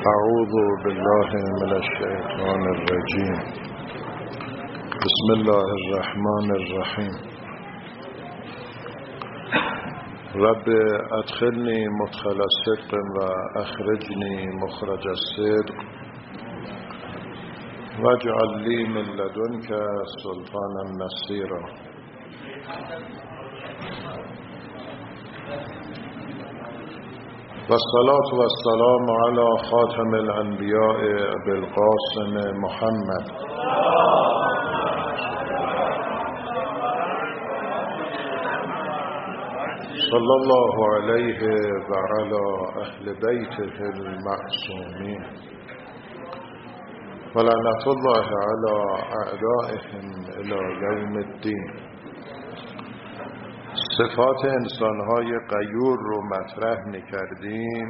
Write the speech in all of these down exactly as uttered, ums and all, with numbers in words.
اعوذ بالله من الشیطان الرجیم. بسم الله الرحمن الرحیم. رب ادخلنی مدخل صدق و اخرجنی مخرج الصدق واجعل لی من لدنک سلطانا نصیرا. والصلاة والسلام على خاتم الانبیاء ابی القاسم محمد صلی الله علیه و علی اهل بیته المعصومین و لعنت الله علی اعدائهم الی یوم الدین. صفات انسان‌های غیور رو مطرح می‌کردیم.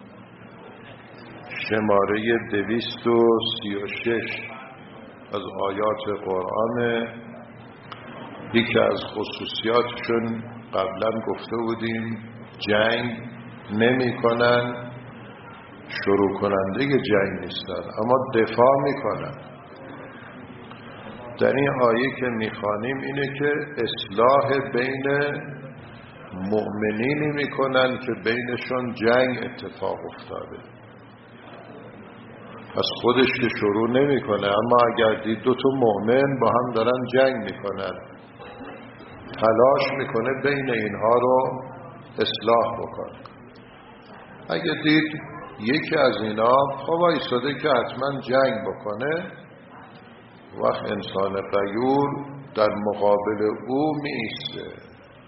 شماره دویست و سی و شش از آیات قرآن. یکی از خصوصیاتشون قبلا گفته بودیم جنگ نمی‌کنن، شروع کننده جنگ نیستن، اما دفاع می‌کنن. در این آیه که میخوانیم اینه که اصلاح بین مؤمنینی میکنن که بینشون جنگ اتفاق افتاده. پس خودش که شروع نمیکنه، اما اگر دید دو تا مؤمن با هم دارن جنگ میکنن، تلاش میکنه بین اینها رو اصلاح بکنه. اگه دید یکی از اینا پا وایساده که حتما جنگ بکنه، وقت انسان غیور در مقابل او می ایسته.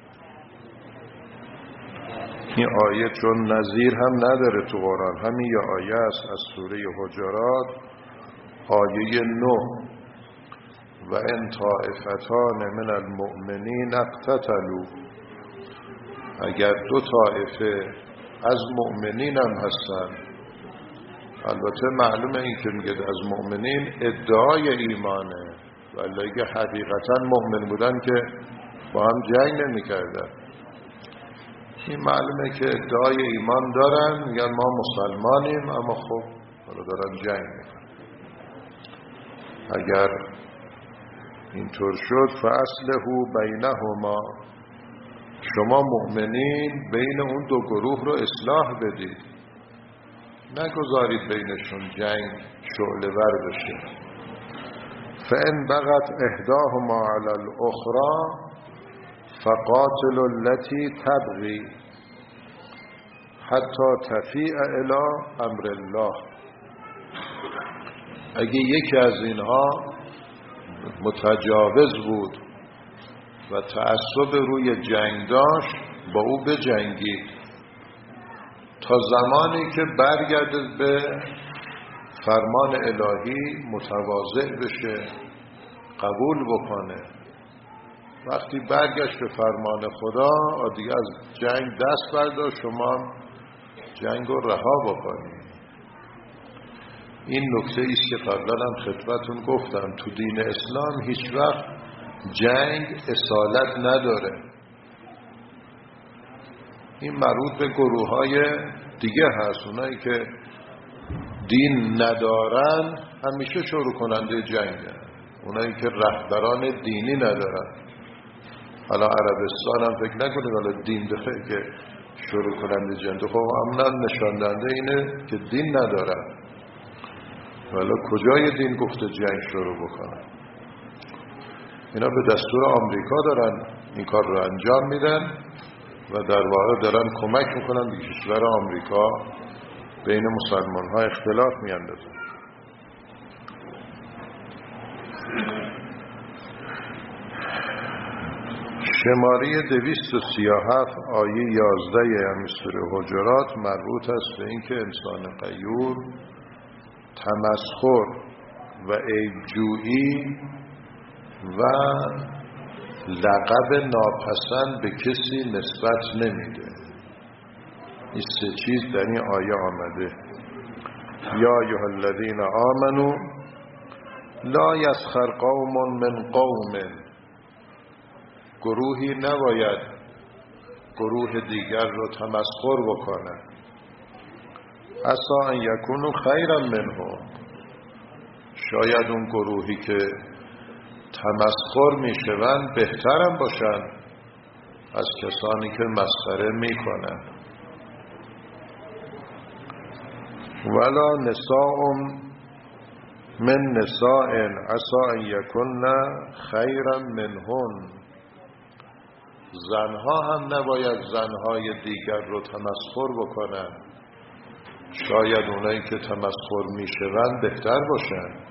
این آیه چون نظیر هم نداره تو قرآن، همین یه آیه است از سوره حجرات، آیه نه. و ان طائفتان من المؤمنین اقتتلوا، اگر دو طائفه از مؤمنین هم هستن، البته معلومه این که میگه از مؤمنین ادعای ایمانه، ولی اگه حقیقتا مؤمن بودن که با هم جنگ نمی کردن. این معلومه که ادعای ایمان دارن، میگن ما مسلمانیم، اما خب حالا دارن جنگ میکنن. اگر اینطور شد فاصلح بینهما، شما مؤمنین بین اون دو گروه رو اصلاح بدید، نگذارید بینشون جنگ شعله ور بشه. فإن بغت احداهما علی الاخری فقاتلوا التي تبغي حتی تفیء الی امر الله. اگه یکی از اینها متجاوز بود و تعصب روی جنگ داشت، با او بجنگید تا زمانی که برگرده به فرمان الهی، متواضع بشه، قبول بکنه. وقتی برگشت به فرمان خدا، دیگه از جنگ دست بردار، شما جنگ رو رها بکنید. این نکته ایست که قبلا هم خدمتتون گفتم، تو دین اسلام هیچ وقت جنگ اصالت نداره. این مربوط به گروه های دیگه هست. اونایی که دین ندارن همیشه شروع کننده جنگه. اونایی که رهبران دینی ندارن، حالا عربستان هم فکر نکنید حالا دین داره که شروع کننده جنگ. خب عملا نشان دهنده اینه که دین ندارن. حالا کجای دین گفته جنگ شروع بکنن؟ اینا به دستور آمریکا دارن این کار رو انجام میدن و در واقع دارن کمک میکنن به کشور آمریکا بین مسلمان ها اختلاف میاندازن. شماره دویست و سی و هفت آیه یازده همین سوره حجرات مربوط است به این که انسان غیور تمسخر و عیبجویی و لقب ناپسند به کسی نسبت نمیده. این سه چیز در این آیه آمده. یا ایها الذین آمنوا لا یسخر قوم من قوم، گروهی نباید گروه دیگر رو تمسخر بکنه. عسا ان یکونوا خیرا منهم، شاید اون گروهی که تمسخر میشوند بهترم باشند از کسانی که مسخره میکنند. ولا نساء من نساء عسا ان یکن خیرا منهن، زنها هم نباید زنهای دیگر رو تمسخر بکنند، شاید اونایی که تمسخر میشوند بهتر باشند.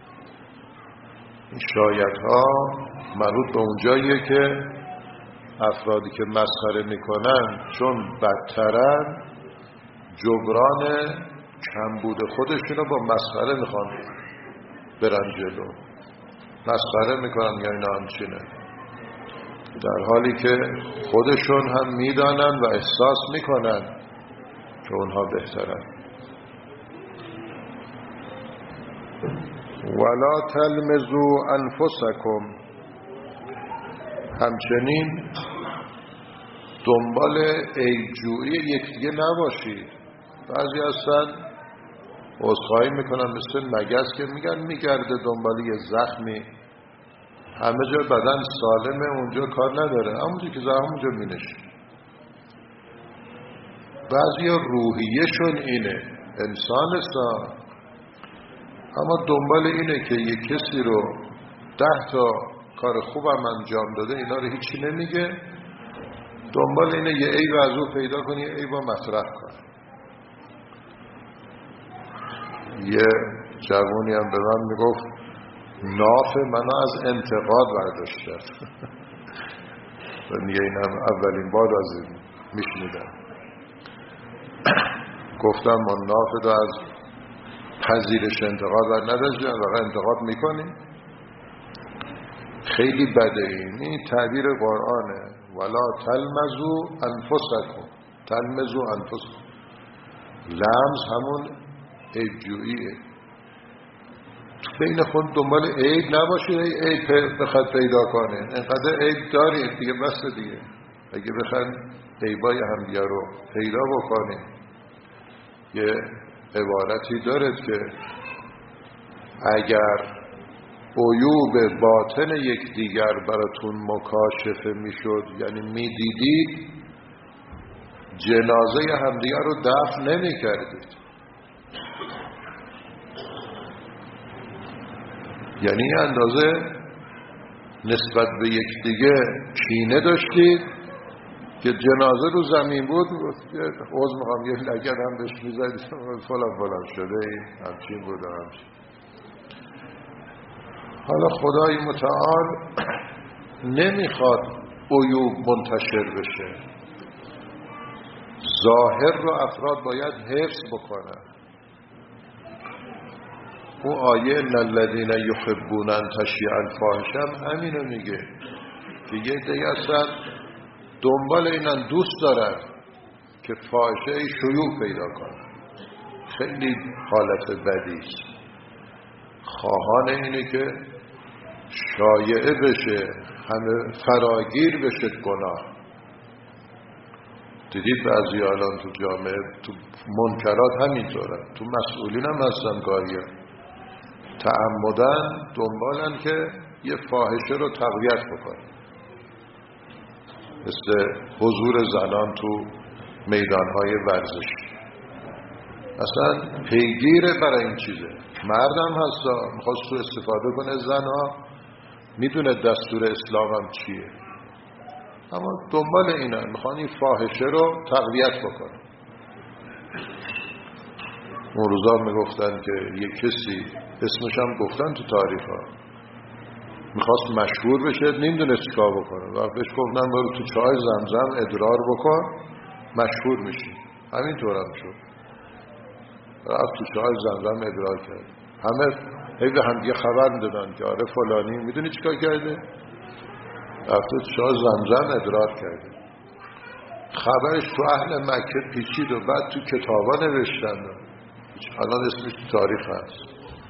شایدها مربوط به اونجاییه که افرادی که مسخره میکنن چون بدترن جبران کمبود خودشون رو با مسخره میخوان برن جلو، مسخره میکنن یا اینا همچینه، در حالی که خودشون هم میدانن و احساس میکنن که اونها بهترن. ولا تلمزوا انفسکم، همچنین دنبال عیبجویی یکدیگه نباشید. بعضی هستن عذرخواهی میکنن مثل مگس که میگن میگرده دنبال یه زخمی، همه جا بدن سالمه اونجا کار نداره، همونجا که زخم اونجا مینشه. بعضی روحیه‌شون اینه، انسان هستن اما دنبال اینه که یک کسی رو ده تا کار خوبم انجام داده اینا رو هیچی نمیگه، دنبال اینه یه عیب از او پیدا کنی، یه عیب رو مطرح کنه. یه جوانی هم به من میگفت ناف منو از انتقاد برداشت و میگه اینم اولین بار از این میشنیدم. گفتم ما ناف رو از پذیرش انتقاد بر نداشتیم و انتقاد میکنیم، خیلی بده. این تعبیر قرآنه، ولا تلمزوا انفسکم، تلمزوا انفسکم، لمز همون عیبجوییه. بین خود دنبال عیب نباشید، عیب بخواد پیدا کنه، اینقدر عیب دارید دیگه بس دیگه. اگه بخواد عیبای همدیگه رو پیدا بکنه، یه عبارتی دارد که اگر عیوب باطن یکدیگر براتون مکاشفه میشد، یعنی میدیدید، جنازه همدیگر رو دفن نمی کردید. یعنی اندازه نسبت به یکدیگه کینه داشتید که جنازه رو زمین بود عوض میخوام یه لگد هم بهش میزدید فلان فلان شده این همچین بود همچین. حالا خدای متعال نمیخواد عیوب منتشر بشه، ظاهر رو افراد باید حفظ بکنن. اون آیه ان الذین یحبون ان تشیع الفاحشه هم همینو میگه که یه دیگه هستن دنبال اینن، دوست دارن که فاحشه شیوع پیدا کنن، خیلی حالت بدیست. خواهان اینه که شایعه بشه، همه فراگیر بشه گناه. دیدید بعضی الان تو جامعه تو منکرات همینطوره، تو مسئولین هم هستن گاهی تعمدن دنبالن که یه فاحشه رو تقویت بکنن، مثل حضور زنان تو میدانهای ورزشی. اصلا پیگیره برای این چیزه. مردم هستا میخواست تو استفاده کنه زنها، میدونه دستور اسلام هم چیه، اما دنبال اینا میخوان این فاحشه رو تقویت بکنن. اون روزا میگفتن که یک کسی اسمش هم گفتن تو تاریخ ها میخواست مشهور بشه، نمیدونه چیکار بکنه، و بهش گفتن برو تو چای زمزم ادرار بکن مشهور میشی. همینطور هم شد، رفت تو چای زمزم ادرار کرد. همه هی به هم دیگه خبر میدادن که آره فلانی میدونی چیکار کرده، رفت تو چای زمزم ادرار کرده. خبرش تو اهل مکه پیچید و بعد تو کتابا نوشتن، الان اسمش تو تاریخ هست.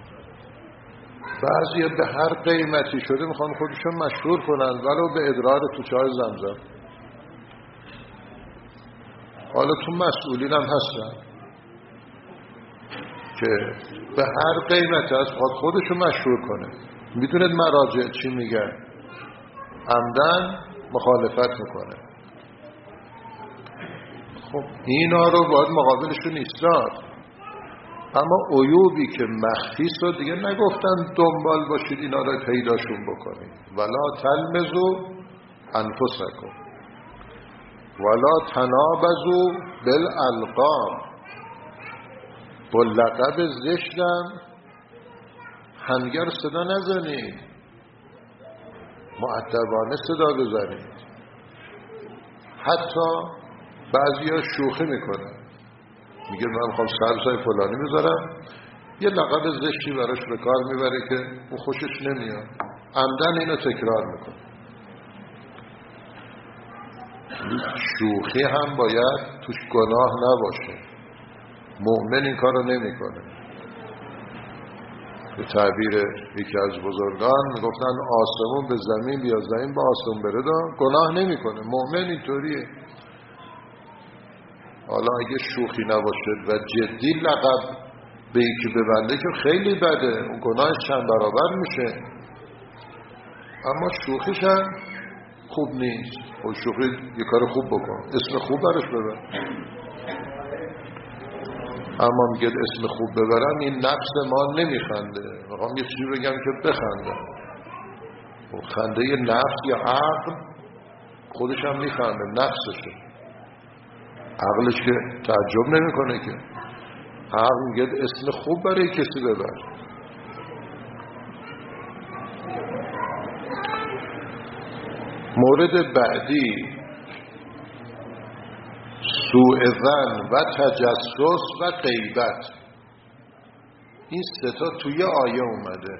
بعضی به هر قیمتی شده میخوان خودشون مشهور کنن ولو به ادرار تو چای زمزم. حالا تو مسئولین هم هستن، که به هر قیمت از خودشو مشهور کنه. میدونید مراجع چی میگن؟ عمدن مخالفت میکنه. خب اینا رو باید مقابلشون ایستاد. اما عیوبی که مخفی شد دیگه نگفتن دنبال باشید اینا رو پیداشون بکنید. ولا تلمزوا انفسکم ولا تنابزوا بالالقاب. با لقب زشتم همگر صدا نزنید، مؤدبانه صدا بزنید. حتی بعضیا شوخی میکنن، میگه من میخوام سرسای فلانی بذارم، یه لقب زشتی براش به کار میبره که اون خوشش نمیاد، عمدن اینو تکرار میکنه. شوخی هم باید توش گناه نباشه. مؤمن این کارو نمیکنه. به تعبیر یکی از بزرگان میگفتن آسمون به زمین بیا زمین به آسمون برده، گناه نمیکنه. مؤمن اینطوریه. حالا اگه شوخی نباشه و جدی لقب به یکی ببنده که خیلی بده، اون گناهش چند برابر میشه. اما شوخیش هم خوب نیست. خب شوخی یه کار خوب بکن، اسم خوب برش ببر. اما میگه اسم خوب ببرم، این نفس ما نمیخنده. میخوام یه چیزی بگم که بخنده. خنده یه نفس یا عقل خودش هم میخنده، نفسشه. عقلش که تعجب نمیکنه که. عقل میگه اسم خوب برای کسی ببر. مورد بعدی سوء ظن و تجسس و غیبت. این سه تا توی آیه اومده.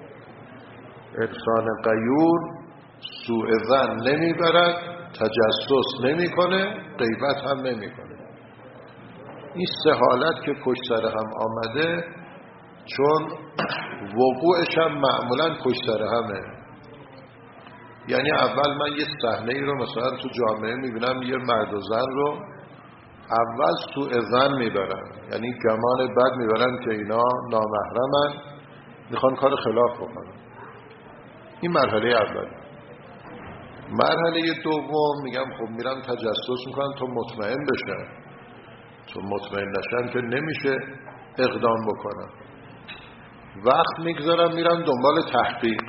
انسان غیور سوء ظن نمیبرد، تجسس نمیکنه، غیبت هم نمیکنه. این سه حالت که پشت سر هم آمده، چون وقوعش هم معمولا پشت سر همه. یعنی اول من یه صحنه ای رو مثلا تو جامعه میبینم، یه مرد و زن رو اول سوء ظن میبرن، یعنی گمان بد میبرن که اینا نامحرمن، میخوان کار خلاف بکنن. این مرحله اول. مرحله دوم میگم خب میرم تجسس میکنم تا مطمئن بشن، چون مطمئن نشن که نمیشه اقدام بکنم. وقت میگذارم میرم دنبال تحقیق.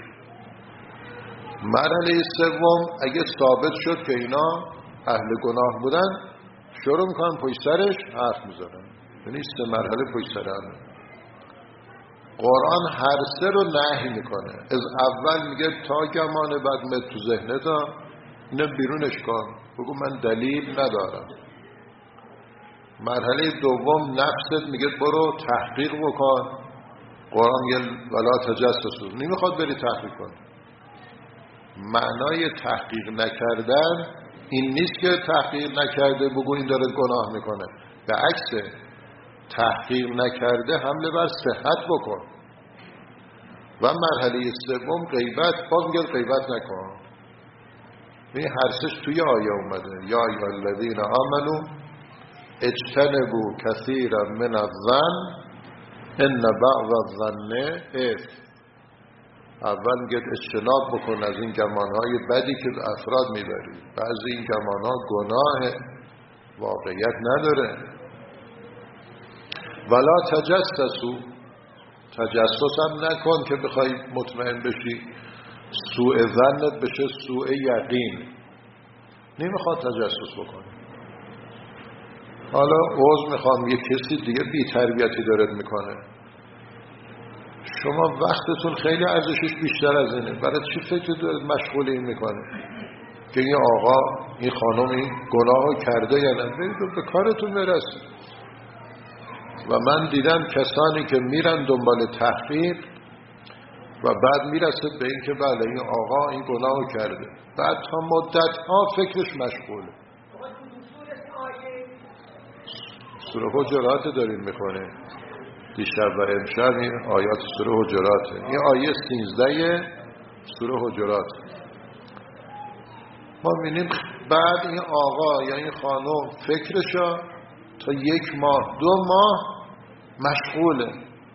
مرحله سوم اگه ثابت شد که اینا اهل گناه بودن، شروع میکنن پشت سرش حرف میزنن. یعنی سه مرحله پشت سر هم. قرآن هر سه رو نهی میکنه. از اول میگه تا گمان بد میاد تو ذهنت، اینو بیرونش کن، بگو من دلیل ندارم. مرحله دوم نفست میگه برو تحقیق بکن. قرآن میگه ولا تجسسوا، نمیخواد بری تحقیق کن. معنای تحقیق نکردن این نیست که تحقیق نکرده بگو این داره گناه میکنه. به عکس، تحقیق نکرده حمله بر صحت بکن. و مرحله سوم غیبت، باز میگه غیبت نکن. این هر سش توی آیه اومده. یا ایها الذین آمنوا اجتنبوا کثیرا من الظن ان بعض الظن اثم. اول میگه اجتناب بکن از این گمانهای بدی که به افراد میبری. بعضی این گمانها گناه، واقعیت نداره. ولا تجسسوا، تجسس هم نکن که بخوای مطمئن بشی. سوء ظنت بشه سوء یقین. نمیخواد تجسس بکنه. حالا عذر میخوام یه کسی دیگه بی تربیتی دارد میکنه، شما وقتتون خیلی ارزشش بیشتر از اینه، برای چی فکر دارید مشغول این میکنه که این آقا این خانم این گناهو کرده یا نه؟ برید به کارتون برسید. و من دیدم کسانی که میرن دنبال تحقیق و بعد میرسد به این که بله این آقا این گناهو کرده، بعد تا مدت ها فکرش مشغوله. سوره حجرات داریم میخونه دیشب و امشب، این آیات سوره حجراته. این آیه سیزده سوره حجرات. ما می‌بینیم بعد این آقا یا این خانم فکرشا تا یک ماه دو ماه مشغوله.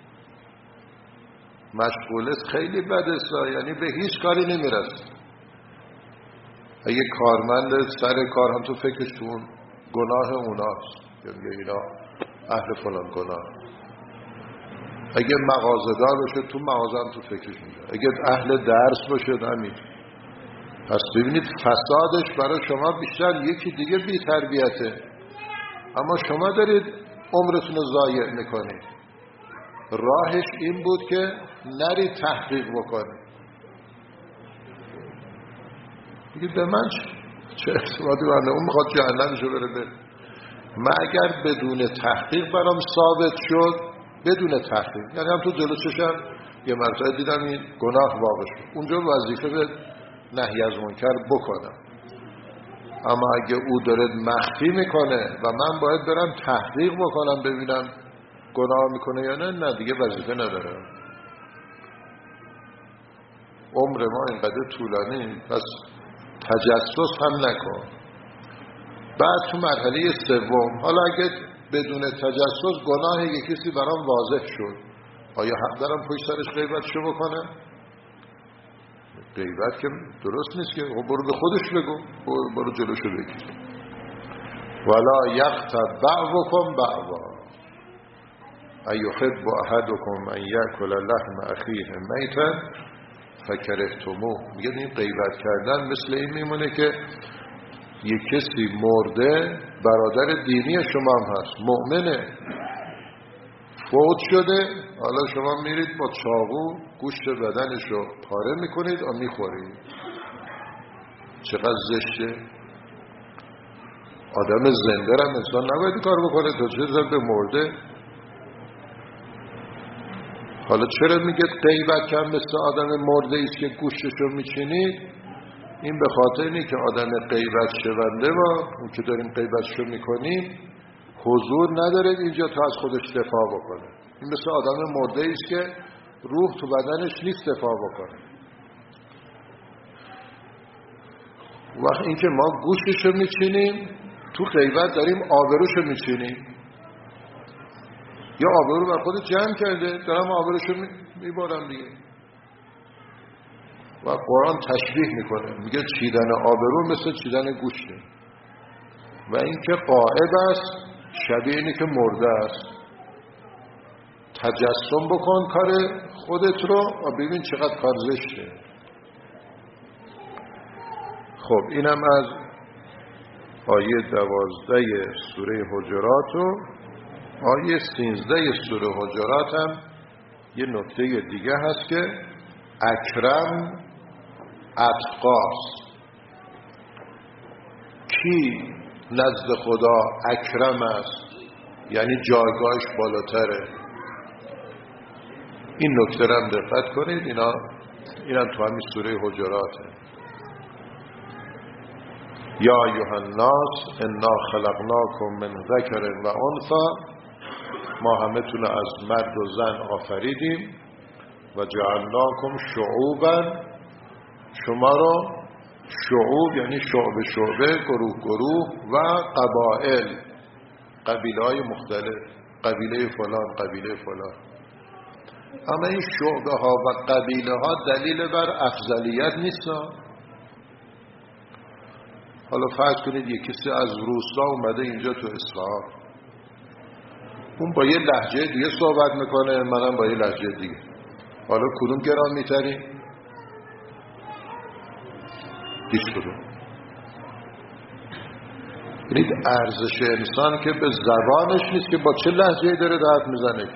مشغوله خیلی بده، یعنی به هیچ کاری نمیرسه. اگه کارمند سر کار هم تو فکرش تو اون گناه اوناست، یعنی اینا اهل فلان گناه. اگه مغازه‌دار باشه تو مغازه هم تو فکرش میشه. اگه اهل درس باشه همین. پس ببینید فسادش برای شما بیشتر یکی دیگه بی تربیته، اما شما دارید عمرتون رو ضایع میکنید. راهش این بود که نرید تحقیق بکنید. بگید به من چه ارتباطی بنده، اون میخواد جهنمشو بره بره. من اگر بدون تحقیق برام ثابت شد، بدون تحقیق، یعنی هم تو جلو چشم یه مرتبه دیدم این گناه واقع شد، اونجا وظیفه به نهی از منکر بکنم. اما اگه او داره مخفی میکنه و من باید برم تحقیق بکنم ببینم گناه میکنه یا نه، نه دیگه وظیفه نداره. عمر ما اینقدر طولانی، پس تجسس هم نکن. بعد تو مرحله سوم، حالا اگه بدون تجسس گناه یک کسی برام واضح شد، آیا حق دارم پشت سرش غیبتشو بکنم؟ غیبت که درست نیست که، برو به خودش بگو، برو جلوشو بگیر. ولا یغتب بعضکم بعضا ایحب احدکم ان یاکل لحم اخیه میتا فکرهتموه. میگه این غیبت کردن مثل این میمونه که یک کسی مرده، برادر دینی شما هم هست، مؤمنه، فوت شده، حالا شما میرید با چاقو گوشت بدنش رو پاره میکنید و میخورید. چقدر زشته. آدم زنده هم انسان نباید کار بکنه، تا چه زد به مرده. حالا چرا میگه غیبت کردن مثل آدم مرده ایست که گوشتش رو میچینید؟ این به خاطر اینه که آدم غیبت شونده با اون که داریم غیبتشو میکنیم حضور نداره اینجا تا از خودش دفاع بکنه. این مثل آدم مرده ایست که روح تو بدنش نیست دفاع بکنه. وقت اینکه ما گوشتشو میچینیم، تو غیبت داریم آبروشو میچینیم. یا آبرو بر خود جمع کرده، دارم آبروشو میبارم دیگه. و قرآن تشبیه میکنه، میگه چیدن آبرو مثل چیدن گوشته. و اینکه قائب است شبیه اینه که مرده است. تجسم بکن کار خودت رو و ببین چقدر کار زشته. خب اینم از آیه دوازده سوره حجرات و آیه سیزده سوره حجرات هم یه نکته دیگه هست که اکرم اتقاست. کی نزد خدا اکرم است، یعنی جایگاهش بالاتره. این نکته رو هم دقت کنید، اینا اینم تو همین سوره حجراته. یا ایها الناس انا خلقناکم من ذکر و انثی، ما همه تون از مرد و زن آفریدیم و جعلناکم شعوبا، شما رو شعوب یعنی شعب شعبه، گروه گروه و قبائل، قبیله های مختلف، قبیله فلان قبیله فلان. اما این شعبه ها و قبیله ها دلیل بر افضلیت نیست. حالا فرض کنید یک کسی از روستا اومده اینجا تو اصفهان، اون با یه لهجه دیگه صحبت میکنه، منم با یه لهجه دیگه. حالا کدوم گران میتریم؟ هیچ کدوم. ببینید ارزش انسان که به زبانش نیست که با چه لهجه‌ای داره حرف میزنه.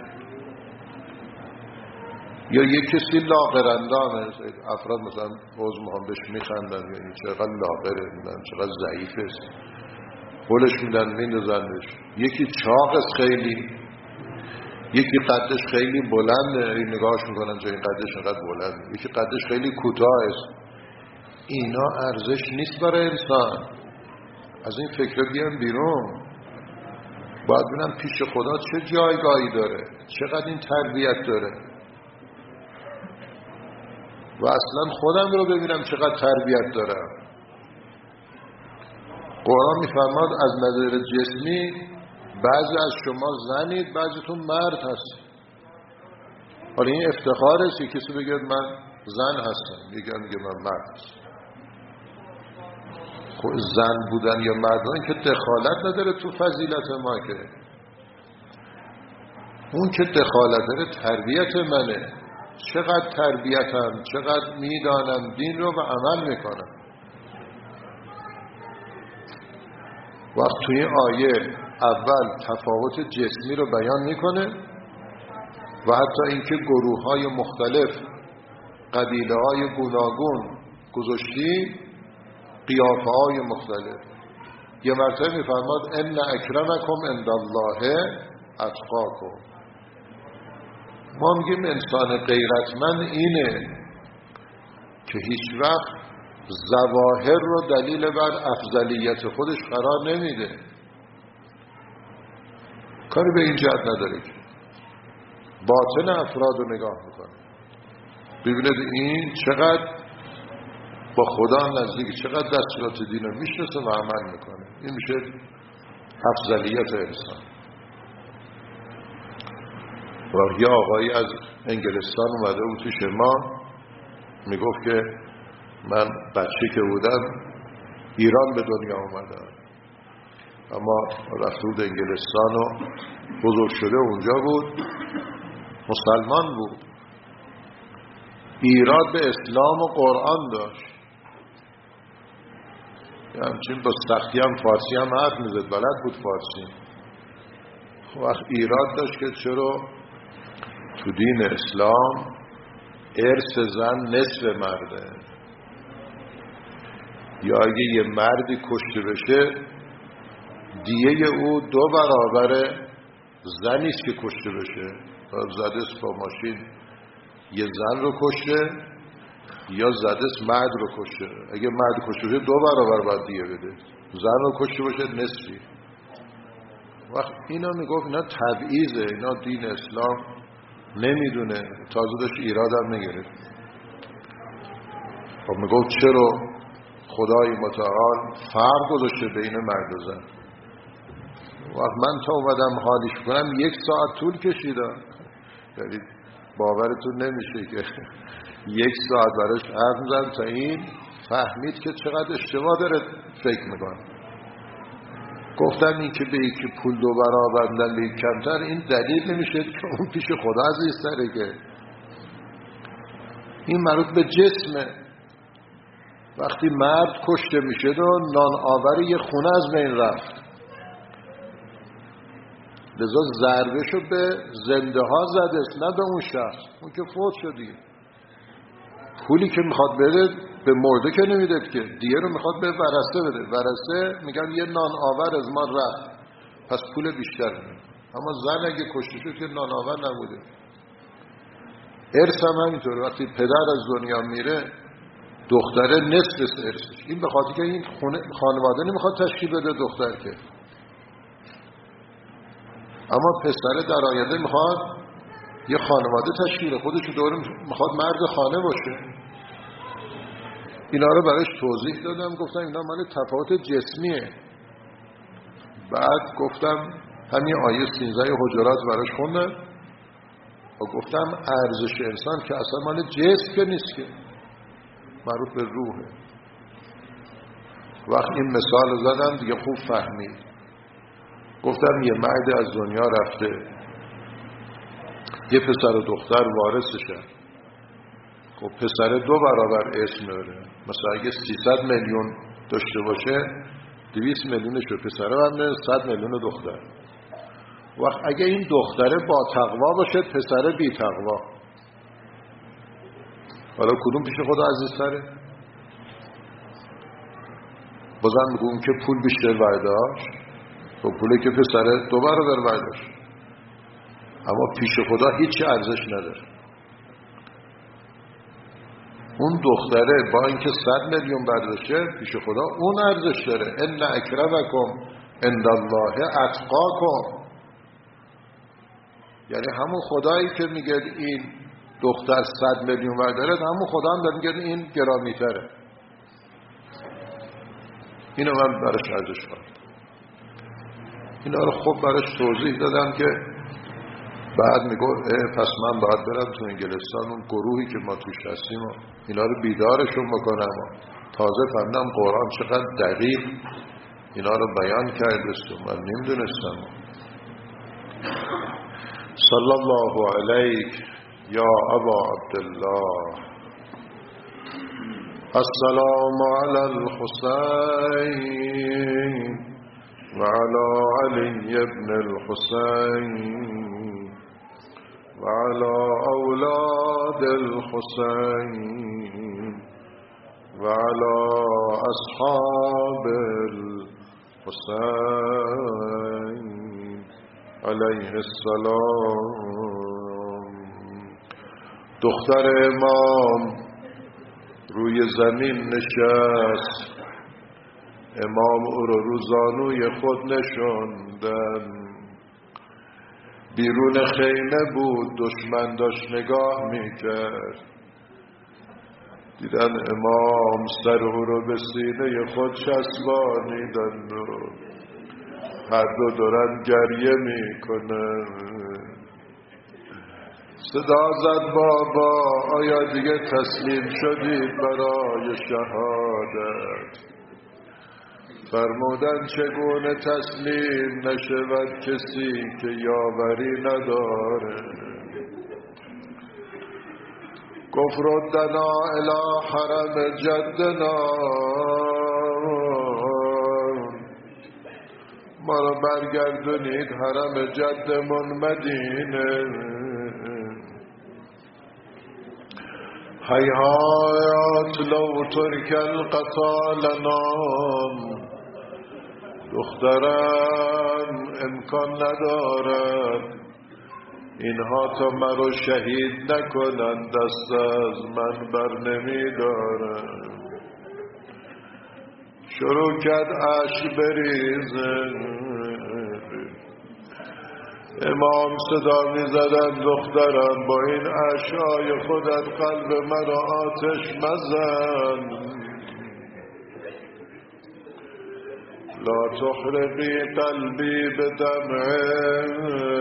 یا یک کسی لاغرندامه، افراد مثلا حوض مهم بهش میخندن، یعنی چقدر لاغره، میدن چقدر ضعیفه است، پولش میدن میندازنش. یکی چاق است خیلی، یکی قدش خیلی بلنده، این نگاهش میکنن چه این قدش اینقدر بلنده، یکی قدش خیلی کوتاه است. اینا ارزش نیست برای انسان. از این فکر بیان بیرون. باید ببینم پیش خدا چه جایگاهی داره، چقدر این تربیت داره، و اصلا خودم رو ببینم چقدر تربیت دارم. قرآن میفرماد از نظر جسمی بعضی از شما زنید، بعضیتون مرد هست. حالا این افتخار است که کسی بگه من زن هستم، میگم میگه من مرد هستم. خب زن بودن یا مرد بودن که دخالت نداره تو فضیلت ما، که اون که دخالت داره تربیت منه. چقدر تربیتم، چقدر میدانم دین رو و عمل میکنم. وقت توی آیه اول تفاوت جسمی رو بیان میکنه و حتی اینکه گروه های مختلف، قبیله های گوناگون گذاشتی، قیافه های مختلف. یه مرتبه میفرماد ان اکرمکم عند الله اتقاکم. ما میگیم انسان غیرتمند اینه که هیچ وقت ظواهر رو دلیل بر افضلیت خودش قرار نمیده. کاری به این جهت نداره که باطن افراد رو نگاه میکنه، ببینید این چقدر با خدا نزدیک، چقدر دستورات دین رو میشناسه و عمل میکنه. این میشه افضلیت انسان. و یه آقایی از انگلستان اومده بود توی شما، میگفت که من بچه که بودم ایران به دنیا اومدم، اما رفته بود انگلستان و بزرگ شده اونجا بود، مسلمان بود، ایراد به اسلام و قرآن داشت، همچنین با سختی هم فارسی هم حرف میزد، بلد بود فارسی. وقت ایراد داشت که چرا تو دین اسلام ارث زن نصف مرده، یا اگه یه مردی کشته بشه دیه او دو برابر زنیست که کشته بشه. زدست با ماشین یه زن رو کشته یا زدست مرد رو کشته، اگه مرد کشته بشه دو برابر باید دیه بده، زن رو کشته باشه نصفی. وقت اینا میگفت اینا تبعیضه، اینا دین اسلام نمیدونه، تازه داشت ایرادم نگرفت. خب میگفت چرا خدای متعال فرق گذاشته بین مرد و زن؟ وقت من تا اومدم حالیش کنم یک ساعت طول کشیدم، یعنی باورتون نمیشه که یک ساعت براش حرف میزنم تا این فهمید که چقدر اشتباه داره فکر میکنه. گفتم این که به یکی پول دو برابر بدن به یک کمتر، این دلیل نمیشه که اون پیش خدا عزیزتره. که این مربوط به جسمه. وقتی مرد کشته میشه و نان آور یه خونه از بین رفت، لذا ضربهشو به زنده ها زده است، نه به اون شخص، اون که فوت شدی. پولی که میخواد بده به مرده که نمیده، که دیگه رو میخواد به ورثه بده. ورثه میگن یه نان آور از ما رفت، پس پول بیشتر میده. اما زن اگه کشته شد که نان آور نبوده. ارث هم همینطوره، وقتی پدر از دنیا میره دختره نصف ارثش. این به خاطر که این خانواده نمیخواد تشکیل بده دختر که، اما پسر در آینده میخواد یه خانواده تشکیل خودشو دور، میخواد مرد خانه باشه. اینا رو براش توضیح دادم، گفتم اینا مال تفاوت جسمیه. بعد گفتم همین آیه سیزده حجرات براش خوندم و گفتم ارزش انسان که اصلا مال جسم که نیست، که مربوط به روحه. وقتی این مثال رو زدم دیگه خوب فهمید. گفتم یه مرد از دنیا رفته، یه پسر و دختر وارثشن. خب پسر دو برابر اسم داره، مثلا اگه سیصد میلیون داشته باشه دویست میلیونش به پسره بنده، صد میلیون دختر. وقت اگه این دختره با تقوا باشه پسره بی تقوا، حالا کدوم پیش خدا عزیزتره؟ بازم میگم که پول بیشتر برداشت، خب پولی که پسره دو برابر برداشت، اما پیش خدا هیچ ارزش نداره. اون دختره با اینکه صد میلیون برداشته پیش خدا اون ارزش داره. ان اکرمکم عند الله اتقاکم. یعنی همون خدایی که میگه این دختر صد میلیون برداره، همون خدا هم داره میگه این گرامی تره. اینو من براش ارزش قائلم. اینا رو خوب براش توضیح دادم که بعد میگو پس من باید برم تو انگلستان اون گروهی که ما توش هستیم و اینا رو بیدارشون بکنم و تازه فهمیدم قرآن چقدر دقیق اینا رو بیان کرده است من نمیدونستم. صلی الله علیک یا ابا عبدالله. السلام علی الحسین و علی علی ابن الحسین و علی اولاد الحسین و علی اصحاب الحسین علیه السلام. دختر امام روی زمین نشست، امام او رو رو زانوی خود نشوندن. بیرون خیمه بود، دشمن داشت نگاه میکرد، دیدن امام سر او رو به سینه خود چسبانیدن و هر دو دارن گریه میکنن. صدا زد بابا آیا دیگه تسلیم شدید برای شهادت؟ فرمودن چگونه تسلیم نشود کسی که یاوری نداره. گفت ردنا الی حرم جدنا، ما رو برگردونید حرم جدمون مدینه. هیهات لو ترک القتالنا، دخترم امکان ندارد اینها تا مرا شهید نکنند، دست از من بر نمی دارد. شروع کرد اشک بریزه، امام صدا می زدن دخترم با این اشک‌های خودت قلب مرا آتش مزن. لا تحرقی قلبی بدمع.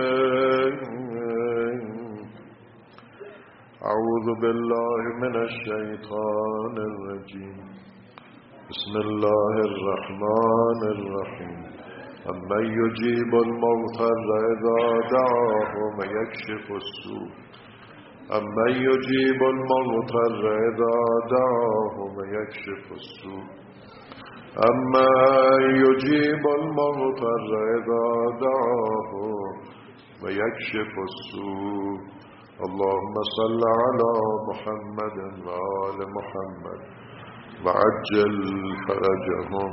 اعوذ بالله من الشیطان الرجیم. بسم الله الرحمن الرحیم. امن یجیب المضطر اذا دعاه ویکشف السوء. امن یجیب المضطر اذا دعاه ویکشف السوء. امن یجیب المضطر اذا دعاه ویکشف السوء. اللهم صل على محمد و آل محمد و عجل فرجهم.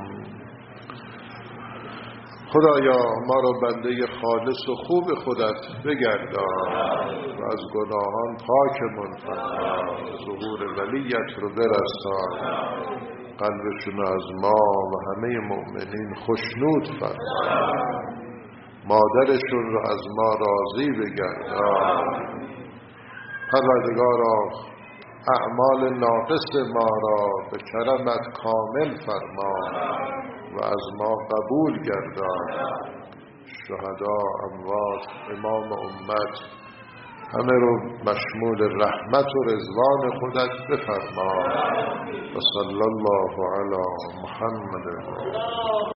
خدایا ما را بنده خالص و خوب خودت بگردان و از گناهان پاکمون فرما. ظهور ولیت رو برسان، قلبشون از ما و همه مؤمنین خوشنود فرما. مادرشون رو از ما راضی بگردان. پروردگارا اعمال ناقص ما را به کرمت کامل فرما و از ما قبول گردان. شهدا، اموات، امام امت همه رو مشمول رحمت و رضوان خودت بفرما. و صلی الله علی محمد.